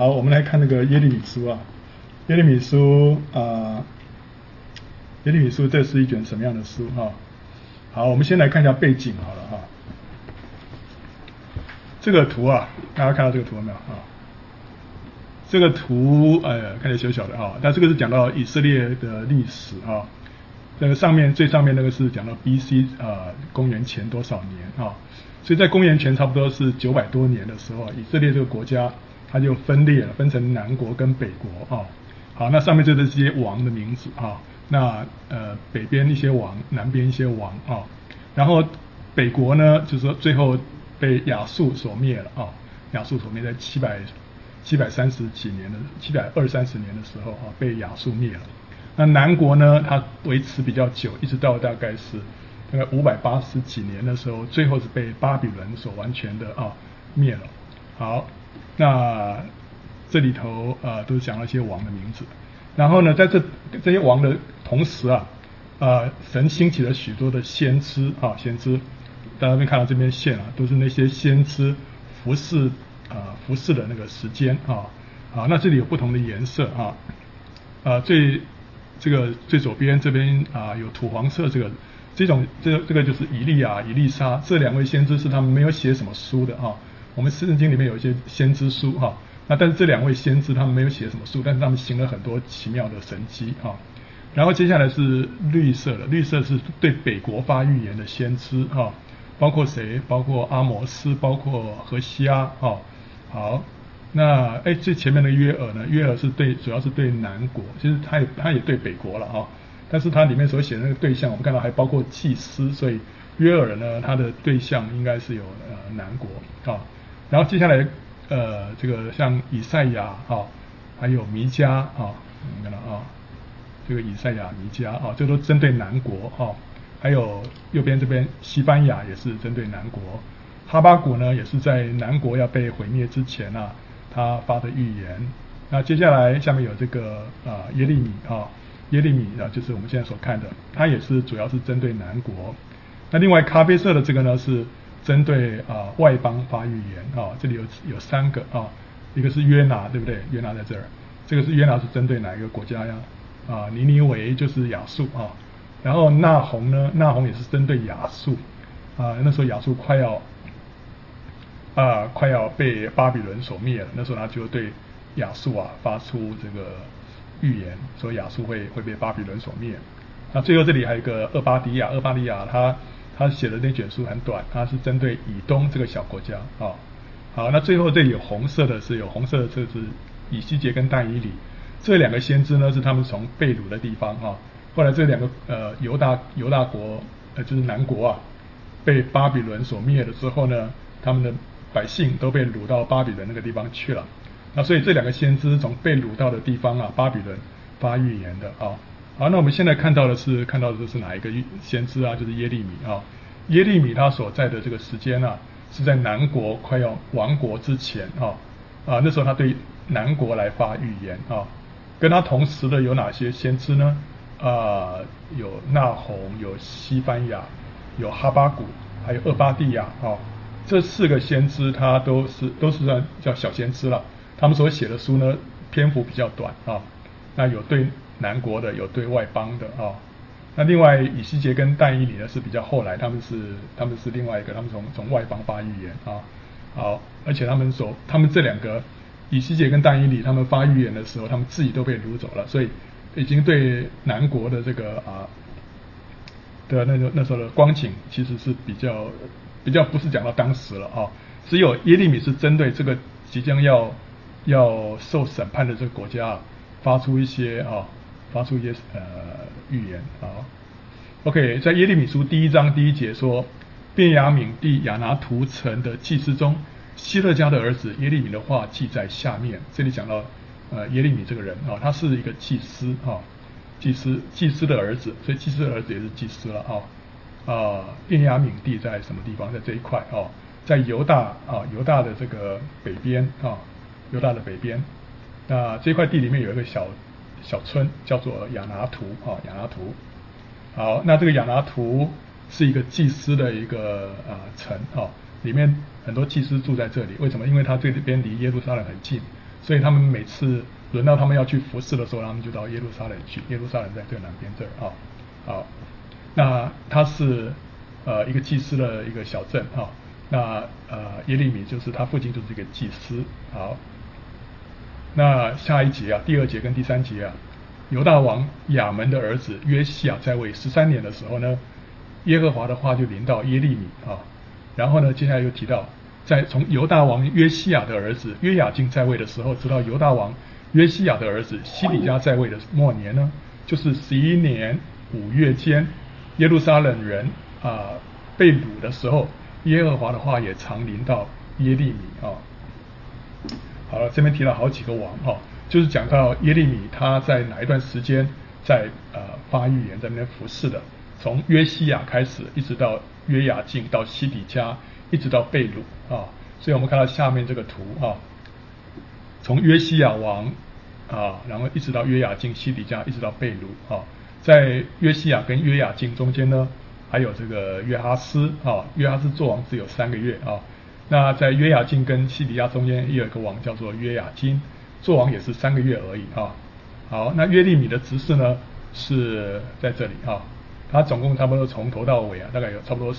好，我们来看那个耶利米书啊，耶利米书耶利米书这是一卷什么样的书啊？好，我们先来看一下背景好了哈。这个图啊，大家看到这个图了没有啊？这个图看起来小小的啊，但这个是讲到以色列的历史啊。这个最上面那个是讲到 BC 公元前多少年啊？所以在公元前差不多是900多年的时候，以色列这个国家它就分裂了，分成南国跟北国啊。好，那上面这些王的名字啊，那北边一些王，南边一些王啊。然后北国呢，就是说最后被亚述所灭了啊，亚述所灭在730几年的720-30年的时候啊，被亚述灭了。那南国呢，它维持比较久，一直到大概是大概580几年的时候，最后是被巴比伦所完全的灭了。好，那这里头都讲了一些王的名字。然后呢，在这些王的同时神兴起了许多的先知先知，大家可以看到这边线都是那些先知服侍的那个时间好，那这里有不同的颜色最左边这边有土黄色，这个就是以利亚、以利沙这两位先知是他们没有写什么书的我们圣经里面有一些先知书那但是这两位先知他们没有写什么书，但是他们行了很多奇妙的神迹然后接下来是绿色的，绿色是对北国发预言的先知包括谁？包括阿摩斯，包括何西阿好。那最前面的约珥呢？约珥是主要是对南国，其实他也对北国了但是它里面所写的那个对象，我们看到还包括祭司，所以约珥呢，他的对象应该是有南国然后接下来这个像以赛亚还有弥迦你看到这个以赛亚、弥迦这都针对南国还有右边这边西班牙也是针对南国，哈巴谷呢也是在南国要被毁灭之前他发的预言。那接下来下面有这个耶利米耶利米就是我们现在所看的，它也是主要是针对南国。那另外咖啡色的这个呢是针对外邦发预言这里有3个一个是约拿，对不对？约拿在这儿，这个是约拿是针对哪一个国家呀？尼尼微就是亚述然后那鸿呢？那鸿也是针对亚述那时候亚述快要被巴比伦所灭了，那时候他就对亚述发出这个预言，说亚述会被巴比伦所灭。那最后这里还有一个厄巴迪亚他写的那卷书很短，他是针对以东这个小国家好，那最后这里有红色的，这是以西结跟但以理，这两个先知呢是他们从被掳的地方后来这两个犹大国就是南国被巴比伦所灭了之后呢，他们的百姓都被掳到巴比伦那个地方去了。那所以这两个先知从被掳到的地方巴比伦发预言的好，那我们现在看到的是哪一个先知就是耶利米耶利米他所在的这个时间是在南国快要亡国之前那时候他对南国来发预言跟他同时的有哪些先知呢？有那鸿，有西班牙，有哈巴谷，还有厄巴地亚这4个先知他都是算叫小先知了。他们所写的书呢篇幅比较短那有对南国的，有对外邦的那另外以西结跟但以理呢是比较后来，他们是另外一个，他们从外邦发预言好，而且他们这两个以西结跟但以理他们发预言的时候，他们自己都被掳走了，所以已经对南国的这个的那时候的光景其实是比较不是讲到当时了只有耶利米是针对这个即将要受审判的这个国家发出一些预言OK， 在耶利米书1章1节说，便雅悯地亚拿图城的祭司中，希勒家的儿子耶利米的话记在下面。这里讲到耶利米这个人他是一个祭司祭司的儿子，所以祭司的儿子也是祭司了便雅悯地在什么地方？在这一块在犹大的这个北边犹大的北边。那这块地里面有一个小村叫做亚拿图亚拿图。好，那这个亚拿图是一个祭司的一个城里面很多祭司住在这里。为什么？因为他这边离耶路撒冷很近， 所以他们每次轮到他们要去服侍的时候，他们就到耶路撒冷去。耶路撒冷在最南边这儿啊。好，那它是一个祭司的一个小镇啊。那耶利米就是他父亲就是一个祭司。好，那下一节啊，第2节跟第3节啊，犹大王亚门的儿子约西亚在位13年的时候呢，耶和华的话就临到耶利米啊。然后呢，接下来又提到，从犹大王约西亚的儿子约雅敬在位的时候，直到犹大王约西亚的儿子西底家在位的末年呢，就是11年5月间，耶路撒冷人被掳的时候，耶和华的话也常临到耶利米啊。好了，这边提了好几个王就是讲到耶利米他在哪一段时间在发预言，在那边服侍的，从约西亚开始，一直到约雅敬，到西底家，一直到被掳啊。所以我们看到下面这个图从约西亚王然后一直到约雅敬、西底家，一直到被掳在约西亚跟约雅敬中间呢，还有这个约哈斯约哈斯做王只有3个月那在约雅敬跟西底家中间也有一个王叫做约雅金，做王也是3个月而已好，那约利米的执事呢是在这里他总共差不多从头到尾大概有差不多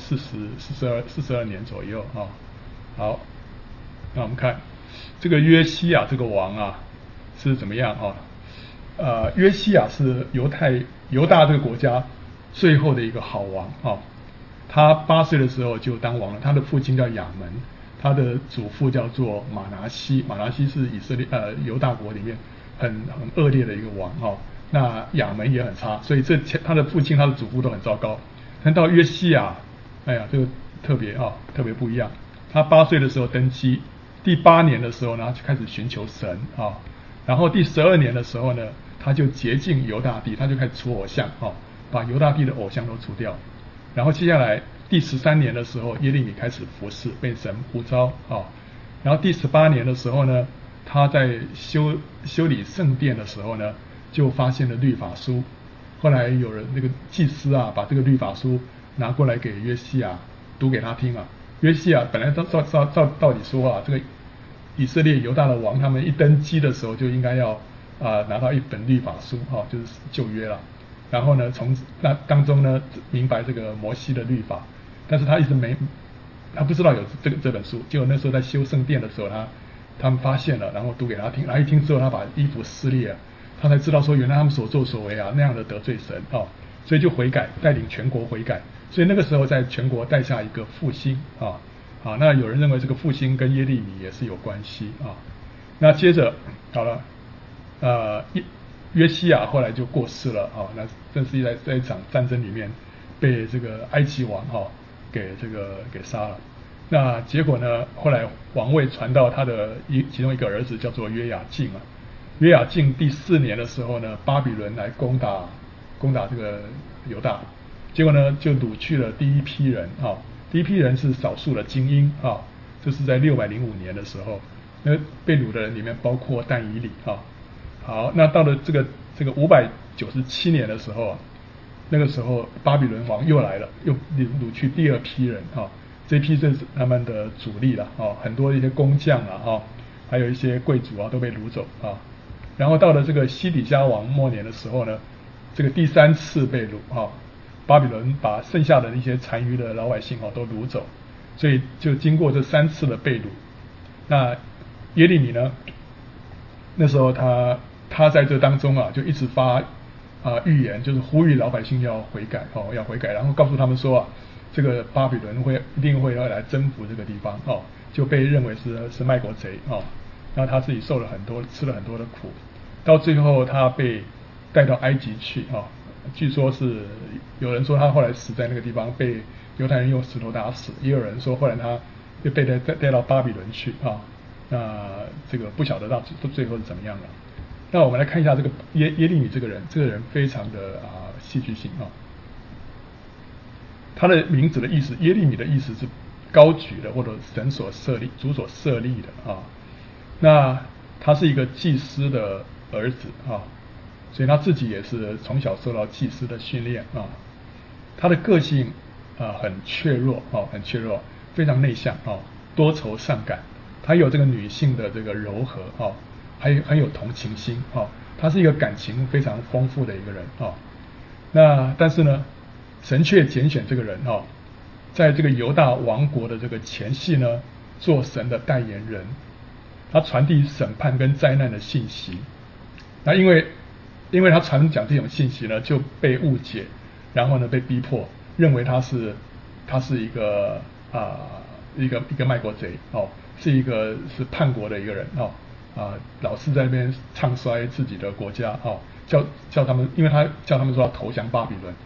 42年左右好，那我们看这个约西亚这个王是怎么样约西亚是犹大这个国家最后的一个好王他8岁的时候就当王了。他的父亲叫亚门，他的祖父叫做马拿西。马拿西是犹大国里面很恶劣的一个王那亚门也很差，所以他的父亲、他的祖父都很糟糕。但到约西亚，哎呀，这个特别不一样。他8岁的时候登基，第8年的时候呢，就开始寻求神然后第12年的时候呢，他就洁净犹大地，他就开始除偶像把犹大地的偶像都除掉。然后接下来第13年的时候，耶利米开始服侍，被神呼召然后第18年的时候呢，他在修理圣殿的时候呢，就发现了律法书。后来有人那个祭司把这个律法书拿过来给约西亚读给他听约西亚本来照理说这个以色列犹大的王他们一登基的时候就应该要拿到一本律法书就是旧约了。然后呢，从那当中呢明白这个摩西的律法，但是他一直他不知道有这本书。结果那时候在修圣殿的时候，他们发现了，然后读给他听，然后一听之后，他把衣服撕裂他才知道说原来他们所作所为那样的得罪神所以就悔改，带领全国悔改。所以那个时候在全国带下一个复兴那有人认为这个复兴跟耶利米也是有关系那接着好了约西亚后来就过世了那正是在一场战争里面被这个埃及王给杀了。那结果呢，后来王位传到他的其中一个儿子叫做约雅敬约雅敬第4年的时候呢，巴比伦来攻打这个犹大，结果呢就掳去了第一批人第一批人是少数的精英就是在605年的时候，那被掳的人里面包括但以理好，那到了这个597年的时候那个时候巴比伦王又来了，又掳去第2批人这批是他们的主力了很多一些工匠还有一些贵族都被掳走然后到了这个西底家王末年的时候呢，这个第3次被掳巴比伦把剩下的一些残余的老百姓都掳走，所以就经过这3次的被掳。那耶利米呢，那时候他在这当中就一直发预言，就是呼吁老百姓要悔改要悔改，然后告诉他们说这个巴比伦一定会要来征服这个地方就被认为是卖国贼那他自己吃了很多的苦，到最后他被带到埃及去据说是有人说他后来死在那个地方，被犹太人用石头打死，也有人说后来他又被带到巴比伦去那这个不晓得到最后是怎么样了。那我们来看一下这个耶利米这个人非常的戏剧性他的名字的意思，耶利米的意思是高举的，或者神所设立、主所设立的那他是一个祭司的儿子所以他自己也是从小受到祭司的训练他的个性很怯弱非常内向多愁善感。他有这个女性的这个柔和很有同情心啊，他是一个感情非常丰富的一个人啊。那但是呢，神却拣选这个人啊，在这个犹大王国的这个前夕呢，做神的代言人，他传递审判跟灾难的信息。那因为他传讲这种信息呢，就被误解，然后呢被逼迫，认为他是一个一个卖国贼哦，是叛国的一个人哦老是在那边唱衰自己的国家哦，叫他们，因为他叫他们说要投降巴比伦，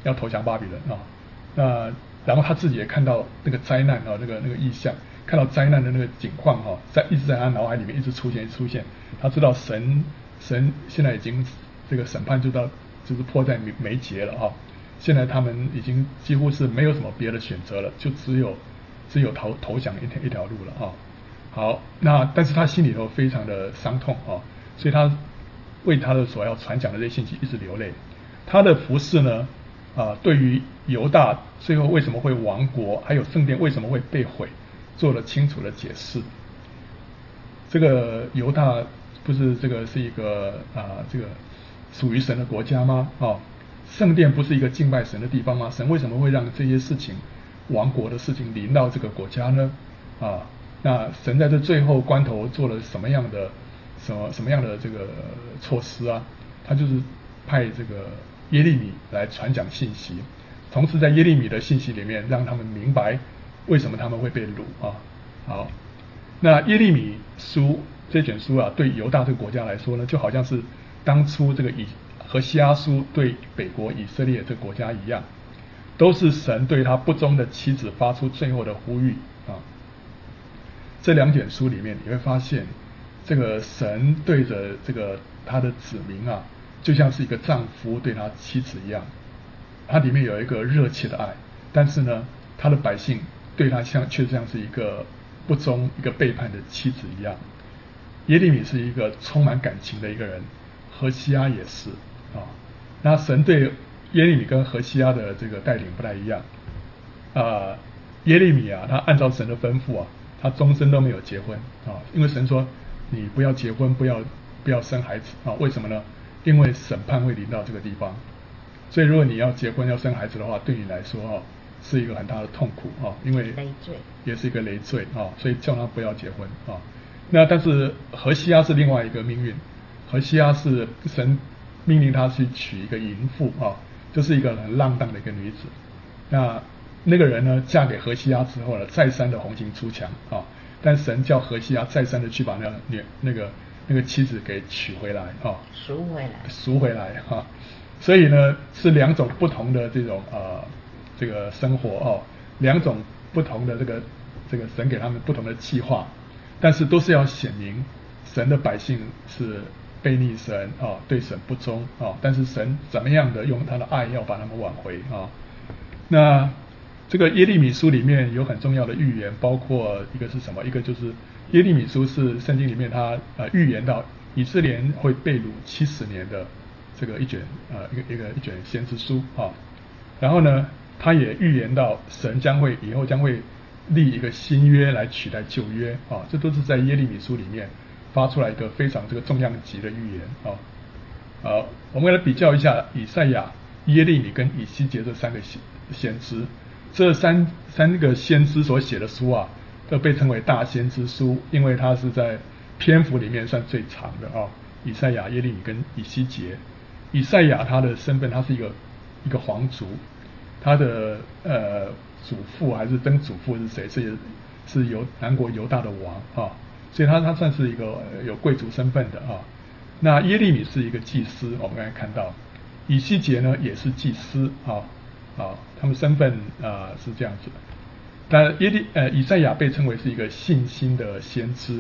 那然后他自己也看到那个灾难那个意象，看到灾难的那个景况一直在他脑海里面一直出现，他知道神现在已经这个审判就是迫在眉睫了现在他们已经几乎是没有什么别的选择了，就只有投降一条路了好，那但是他心里头非常的伤痛所以他为他的所要传讲的这些信息一直流泪。他的服事呢对于犹大最后为什么会亡国，还有圣殿为什么会被毁，做了清楚的解释。这个犹大不是这个是一个这个属于神的国家吗圣殿不是一个敬拜神的地方吗？神为什么会让这些事情亡国的事情临到这个国家呢那神在这最后关头做了什么样的这个措施他就是派这个耶利米来传讲信息，同时在耶利米的信息里面让他们明白为什么他们会被掳好，那耶利米书这卷书对犹大这个国家来说呢，就好像是当初这个何西阿书对北国以色列这个国家一样，都是神对他不忠的妻子发出最后的呼吁这两卷书里面你会发现，这个神对着这个他的子民就像是一个丈夫对他妻子一样，他里面有一个热切的爱，但是呢，他的百姓对他却像是一个不忠、一个背叛的妻子一样。耶利米是一个充满感情的一个人，何西阿也是那神对耶利米跟何西阿的这个带领不太一样耶利米他按照神的吩咐他终身都没有结婚因为神说你不要结婚，不要生孩子为什么呢？因为审判会临到这个地方，所以如果你要结婚要生孩子的话，对你来说是一个很大的痛苦因为累赘， 也是一个累赘所以叫他不要结婚那但是何西阿是另外一个命运，何西阿是神命令他去娶一个淫妇就是一个很浪荡的一个女子。那个人呢，嫁给何西阿之后呢，再三的红杏出墙但神叫何西阿再三的去把那个妻子给娶回来赎回来所以呢是两种不同的这种这个生活两种不同的这个神给他们不同的计划，但是都是要显明神的百姓是悖逆神对神不忠但是神怎么样的用他的爱要把他们挽回那这个耶利米书里面有很重要的预言，包括一个是什么？一个就是耶利米书是圣经里面他预言到以色列人会被掳70年的这个一卷先知书然后呢，他也预言到神以后将会立一个新约来取代旧约这都是在耶利米书里面发出来一个非常这个重量级的预言我们来比较一下以赛亚、耶利米跟以西结这三个先知。这三个先知所写的书都被称为大先知书，因为它是在篇幅里面算最长的以赛亚、耶利米跟以西结。以赛亚他的身份，他是一个皇族，他的祖父还是曾祖父是谁？是南国犹大的王所以他算是一个有贵族身份的那耶利米是一个祭司，我们刚才看到，以西结呢也是祭司他们身份是这样子的。但以赛亚被称为是一个信心的先知，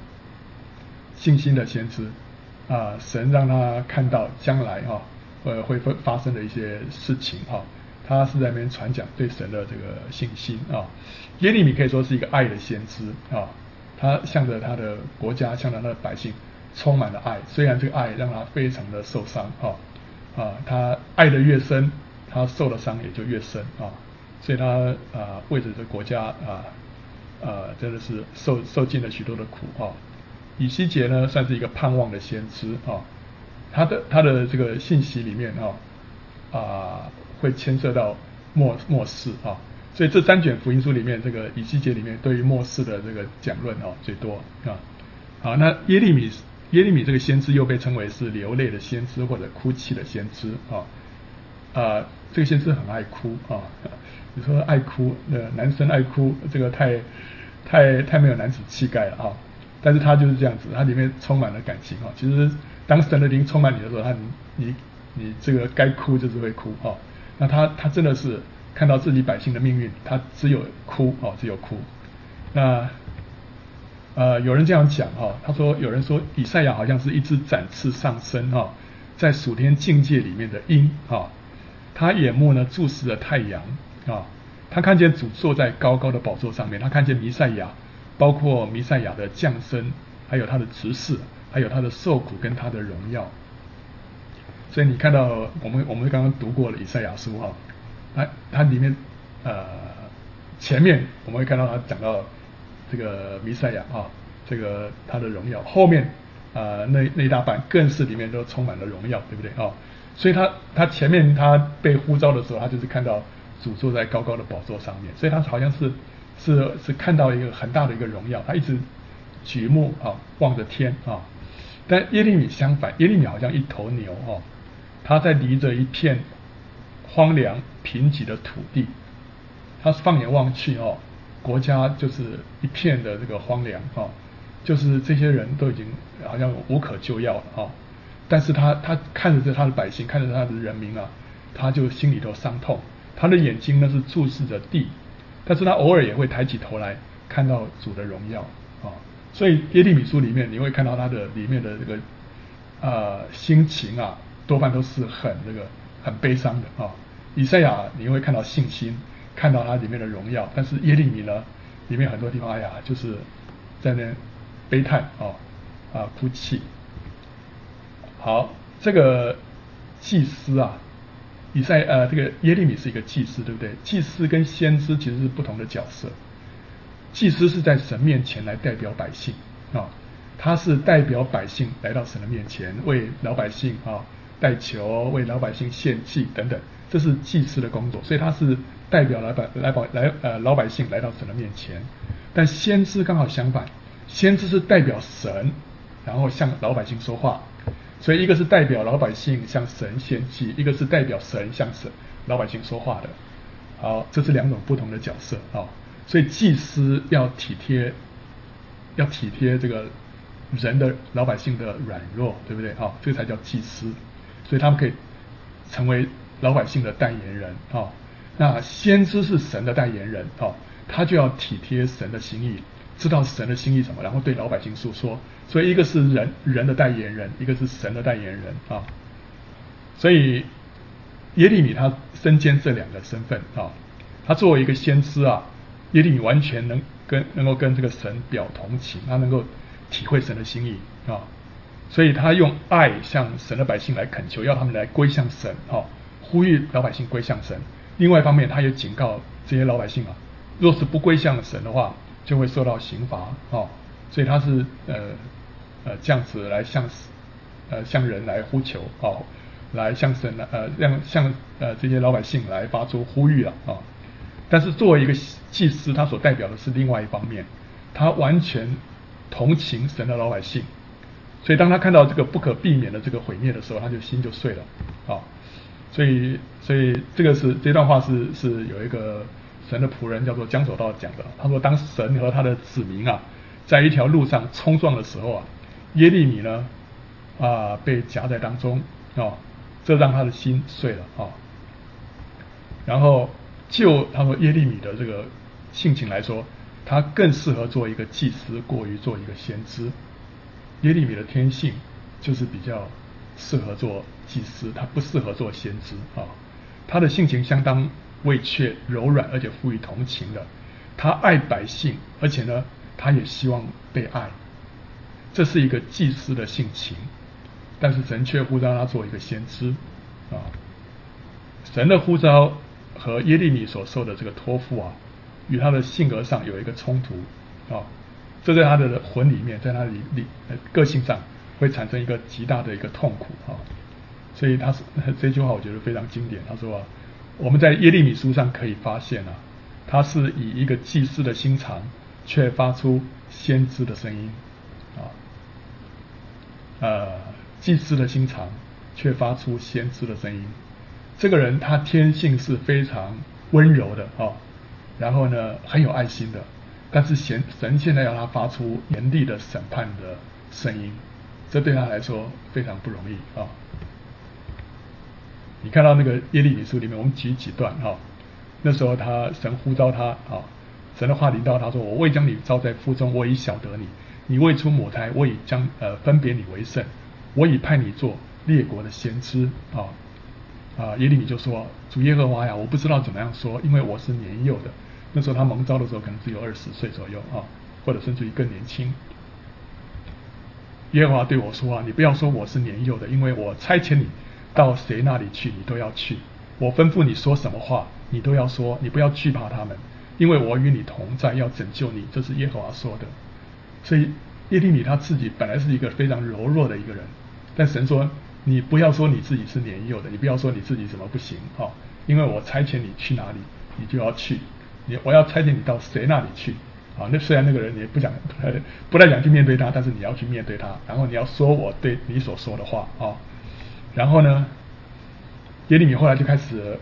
神让他看到将来会发生的一些事情他是在那边传讲对神的这个信心耶利米可以说是一个爱的先知他向着他的国家，向着他的百姓充满了爱，虽然这个爱让他非常的受伤他爱的越深，他受的伤也就越深所以他为着这国家真的是受尽了许多的苦以西结呢算是一个盼望的先知他的这个信息里面会牵涉到末世所以这3卷福音书里面，这个以西结里面对于末世的这个讲论最多好，那耶利米这个先知又被称为是流泪的先知或者哭泣的先知这个先知很爱哭你说爱哭男生爱哭，这个太没有男子气概了但是他就是这样子，他里面充满了感情其实当神的灵充满你的时候，你这个该哭就是会哭那他真的是看到自己百姓的命运，他只有哭只有哭。那有人这样讲他说有人说以赛亚好像是一只展翅上升在属天境界里面的鹰他眼目呢注视着太阳他看见主坐在高高的宝座上面，他看见弥赛亚，包括弥赛亚的降生，还有他的执事，还有他的受苦跟他的荣耀。所以你看到我们刚刚读过了以赛亚书它里面前面我们会看到他讲到这个弥赛亚这个他的荣耀，后面那一大半更是里面都充满了荣耀，对不对所以他前面他被呼召的时候，他就是看到主坐在高高的宝座上面，所以他好像是看到一个很大的一个荣耀，他一直举目望着天但耶利米相反，耶利米好像一头牛他在离着一片荒凉贫瘠的土地，他放眼望去国家就是一片的这个荒凉就是这些人都已经好像无可救药了但是他看着他的百姓，看着他的人民他就心里头伤痛，他的眼睛呢是注视着地，但是他偶尔也会抬起头来看到主的荣耀所以耶利米书里面你会看到他的里面的这个心情多半都是很悲伤的以赛亚你会看到信心，看到他里面的荣耀，但是耶利米呢里面很多地方就是在那悲叹哭泣。好，这个祭司这个耶利米是一个祭司，对不对？祭司跟先知其实是不同的角色。祭司是在神面前来代表百姓他是代表百姓来到神的面前，为老百姓代求，为老百姓献祭等等，这是祭司的工作，所以他是代表老百姓来到神的面前。但先知刚好相反，先知是代表神，然后向老百姓说话。所以一个是代表老百姓向神献祭，一个是代表神向老百姓说话的。好，这是2种不同的角色所以祭司要体贴这个人的老百姓的软弱，对不对这个才叫祭司。所以他们可以成为老百姓的代言人那先知是神的代言人他就要体贴神的心意，知道神的心意什么，然后对老百姓诉说。所以一个是人的代言人，一个是神的代言人所以耶利米他身兼这2个身份他作为一个先知耶利米完全能够跟这个神表同情，他能够体会神的心意所以他用爱向神的百姓来恳求，要他们来归向神呼吁老百姓归向神。另外一方面，他也警告这些老百姓若是不归向神的话，就会受到刑罚所以他是这样子来向人来呼求来向神向这些老百姓来发出呼吁但是作为一个祭司，他所代表的是另外一方面，他完全同情神的老百姓，所以当他看到这个不可避免的这个毁灭的时候，他就心就碎了所以这段话是有一个神的仆人叫做江守道讲的。他说当神和他的子民在一条路上冲撞的时候耶利米呢被夹在当中这让他的心碎了然后他说耶利米的这个性情来说，他更适合做一个祭司过于做一个先知。耶利米的天性就是比较适合做祭司，他不适合做先知他的性情相当畏怯柔软，而且富于同情的。他爱百姓，而且呢他也希望被爱，这是一个祭司的性情。但是神却呼召他做一个先知神的呼召和耶利米所受的这个托付与他的性格上有一个冲突这在他的魂里面，在他个性上会产生一个极大的一个痛苦啊。所以这句话我觉得非常经典。他说啊，我们在耶利米书上可以发现啊，他是以一个祭司的心肠，却发出先知的声音祭司的心肠，却发出先知的声音。这个人他天性是非常温柔的然后呢很有爱心的，但是神现在要他发出严厉的审判的声音，这对他来说非常不容易你看到那个耶利米书里面，我们举几段那时候神呼召他神的话临到他说：“我未将你造在腹中，我已晓得你；你未出母胎，我已将分别你为圣，我已派你做列国的先知耶利米就说：“主耶和华呀，我不知道怎么样说，因为我是年幼的。”那时候他蒙召的时候可能只有20岁左右或者甚至于更年轻。耶和华对我说你不要说我是年幼的，因为我差遣你到谁那里去，你都要去。我吩咐你说什么话，你都要说，你不要惧怕他们，因为我与你同在，要拯救你。这是耶和华说的。所以耶利米他自己本来是一个非常柔弱的一个人，但神说你不要说你自己是年幼的，你不要说你自己怎么不行因为我差遣你去哪里，你就要去。我要差遣你到谁那里去那虽然那个人也不太想去面对他，但是你要去面对他，然后你要说我对你所说的话然后呢，耶利米后来就开始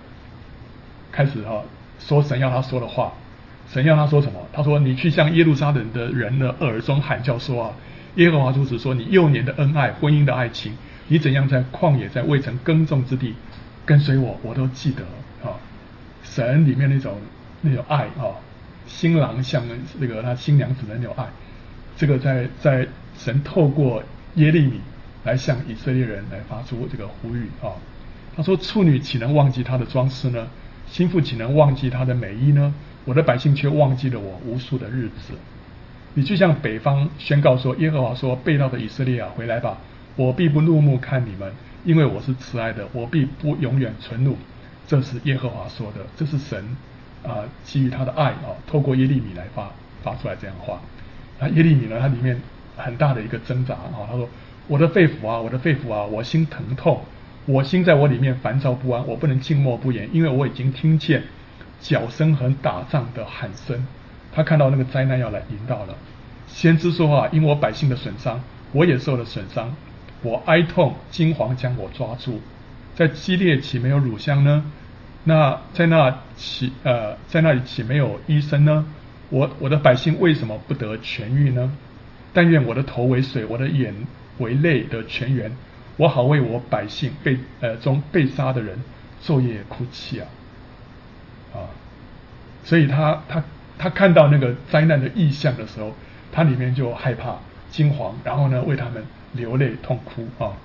说神要他说的话。神要他说什么？他说：“你去向耶路撒冷的人的耳中喊叫说耶和华如此说：你幼年的恩爱，婚姻的爱情，你怎样在旷野，在未曾耕种之地跟随我，我都记得神里面那种爱新郎向那个他新娘子的那种爱，这个在神透过耶利米来向以色列人来发出这个呼吁他说：“处女岂能忘记她的装饰呢？心腹岂能忘记她的美衣呢？我的百姓却忘记了我无数的日子。你就向北方宣告说：耶和华说，背道的以色列回来吧，我必不怒目看你们，因为我是慈爱的，我必不永远存怒。”这是耶和华说的，这是神基于他的爱透过耶利米来发出来这样的话。那耶利米呢，他里面很大的一个挣扎他说：“我的肺腑我的肺腑我心疼痛，我心在我里面烦躁不安，我不能静默不言，因为我已经听见脚声和打仗的喊声。”他看到那个灾难要来临到了。先知说因我百姓的损伤，我也受了损伤，我哀痛，惊惶将我抓住。在基列岂没有乳香呢？那在那里岂没有医生呢？我的百姓为什么不得痊愈呢？但愿我的头为水，我的眼为泪的泉源，我好为我百姓中被杀的人昼夜哭泣所以他看到那个灾难的异象的时候，他里面就害怕惊惶，然后呢为他们流泪痛哭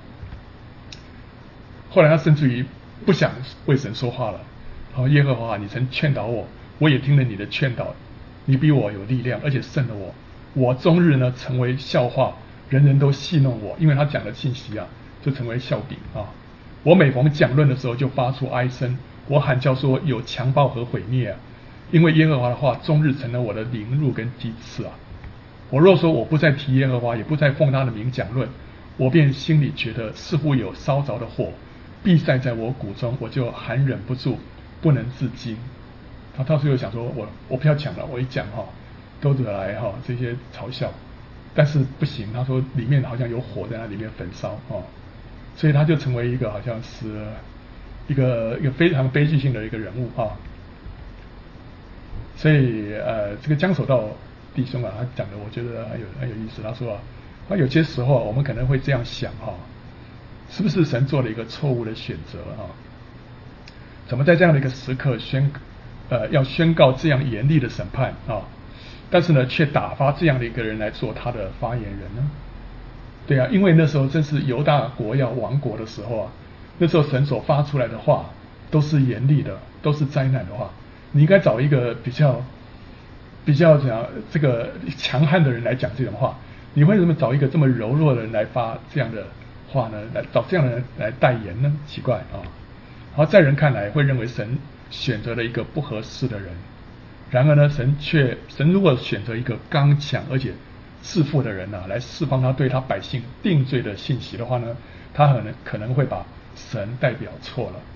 后来他甚至于不想为神说话了耶和华你曾劝导我，我也听了你的劝导，你比我有力量，而且胜了我。我终日呢成为笑话，人人都戏弄我，因为他讲的信息就成为笑柄我每逢讲论的时候就发出哀声，我喊叫说有强暴和毁灭因为耶和华的话终日成了我的凌辱跟讥刺我若说我不再提耶和华，也不再奉他的名讲论，我便心里觉得似乎有烧着的火必晒在我骨中，我就含忍不住，不能自禁。他到时候想说我不要讲了，我一讲都惹来这些嘲笑，但是不行，他说里面好像有火在那里面焚烧所以他就成为一个好像是一个非常悲剧性的一个人物所以这个江守道弟兄他讲的我觉得很有意思。他说他有些时候我们可能会这样想是不是神做了一个错误的选择怎么在这样的一个时刻要宣告这样严厉的审判但是呢却打发这样的一个人来做他的发言人呢？对因为那时候正是犹大国要亡国的时候那时候神所发出来的话都是严厉的，都是灾难的话，你应该找一个比较怎样这个强悍的人来讲这种话，你为什么找一个这么柔弱的人来发这样的话呢？来找这样的人来代言呢？奇怪然后在人看来会认为神选择了一个不合适的人，然而呢神如果选择一个刚强而且弑父的人来释放他对他百姓定罪的信息的话呢，他可能会把神代表错了。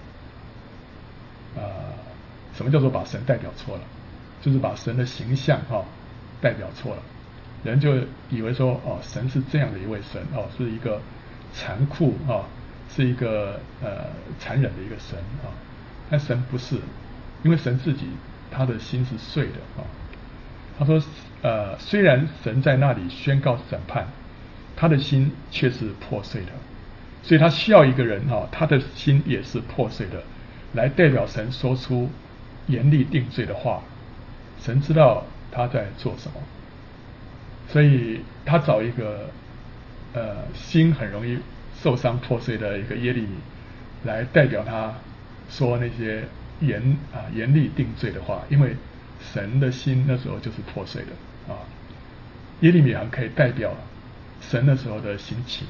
什么叫做把神代表错了？就是把神的形象代表错了。人就以为说神是这样的一位神是一个残酷是一个残忍的一个神但神不是，因为神自己他的心是碎的他说虽然神在那里宣告审判，他的心却是破碎的，所以他需要一个人他的心也是破碎的，来代表神说出严厉定罪的话。神知道他在做什么，所以他找一个心很容易受伤破碎的一个耶利米来代表他说那些严厉定罪的话，因为神的心那时候就是破碎的耶利米还可以代表神那时候的心情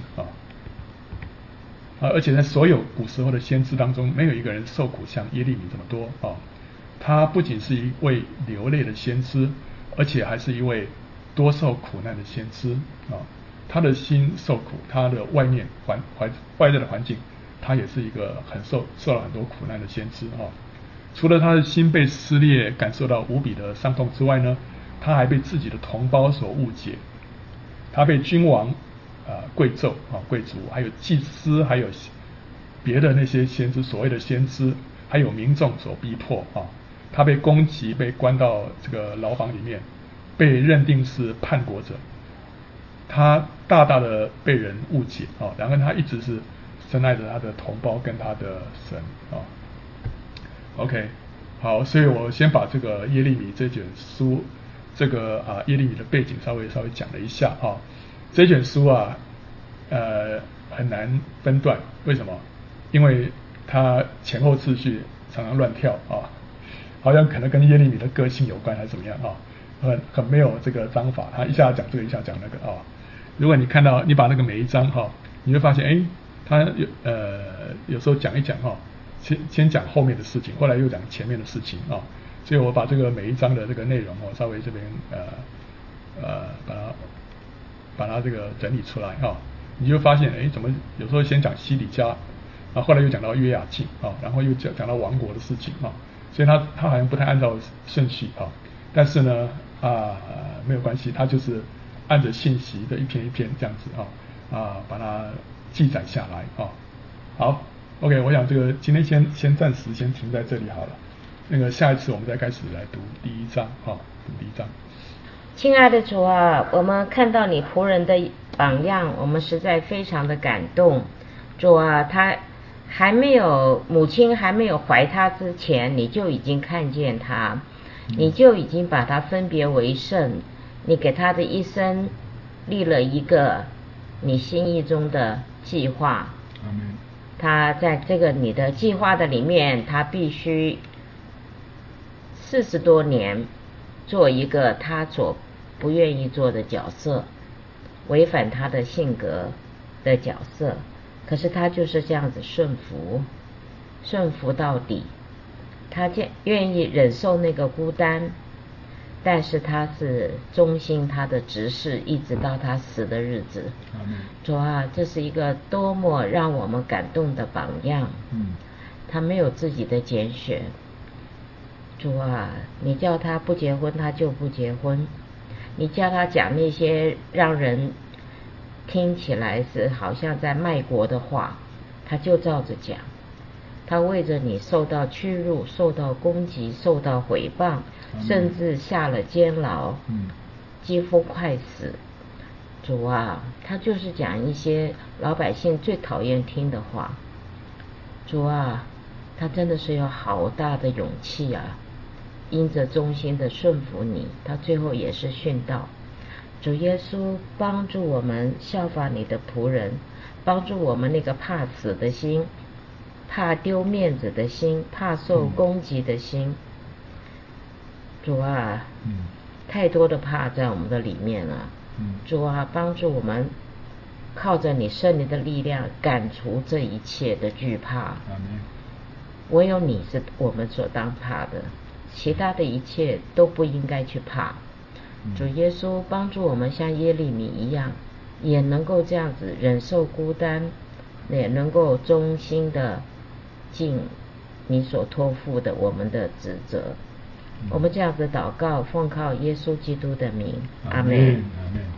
而且在所有古时候的先知当中，没有一个人受苦像耶利米这么多他不仅是一位流泪的先知，而且还是一位多受苦难的先知他的心受苦，他的外在的环境，他也是一个受了很多苦难的先知除了他的心被撕裂，感受到无比的伤痛之外呢，他还被自己的同胞所误解，他被君王贵族还有祭司，还有别的那些先知，所谓的先知，还有民众所逼迫他被攻击，被关到这个牢房里面，被认定是叛国者，他大大的被人误解然后他一直是深爱着他的同胞跟他的神OK， 好，所以我先把这个耶利米这卷书，这个耶利米的背景稍微讲了一下这卷书很难分段，为什么？因为它前后次序常常乱跳好像可能跟耶利米的个性有关还是怎么样很没有这个章法，他一下讲这个一下讲那个如果你看到你把那个每一章你会发现他有时候讲一讲先讲后面的事情，后来又讲前面的事情所以我把这个每一章的这个内容稍微这边把它这个整理出来你就发现怎么有时候先讲西底家后来又讲到约雅敬然后又讲到王国的事情所以他好像不太按照顺序但是呢没有关系，他就是按着信息的一篇一篇这样子把它记载下来好 OK， 我想这个今天先暂时先停在这里好了，那个下一次我们再开始来读第一章读第一章。 亲爱的主我们看到你仆人的榜样，我们实在非常的感动。主他母亲还没有怀他之前，你就已经看见他，你就已经把他分别为圣，你给他的一生立了一个你心意中的计划。他在这个你的计划的里面，他必须40多年做一个他所不愿意做的角色，违反他的性格的角色，可是他就是这样子顺服到底，他愿意忍受那个孤单，但是他是忠心他的执事，一直到他死的日子。主这是一个多么让我们感动的榜样。他没有自己的拣选，主你叫他不结婚他就不结婚，你叫他讲那些让人听起来是好像在卖国的话，他就照着讲。他为着你受到屈辱，受到攻击，受到毁谤，甚至下了监牢，几乎快死。主他就是讲一些老百姓最讨厌听的话。主他真的是有好大的勇气因着忠心的顺服你，他最后也是殉道。主耶稣帮助我们效法你的仆人，帮助我们那个怕死的心，怕丢面子的心，怕受攻击的心。主太多的怕在我们的里面了。主帮助我们靠着你圣灵的力量赶除这一切的惧怕。唯有你是我们所当怕的，其他的一切都不应该去怕。 主耶稣帮助我们像耶利米一样，也能够这样子忍受孤单，也能够忠心的尽你所托付的我们的职责。我们这样子祷告，奉靠耶稣基督的名，阿们。 阿们。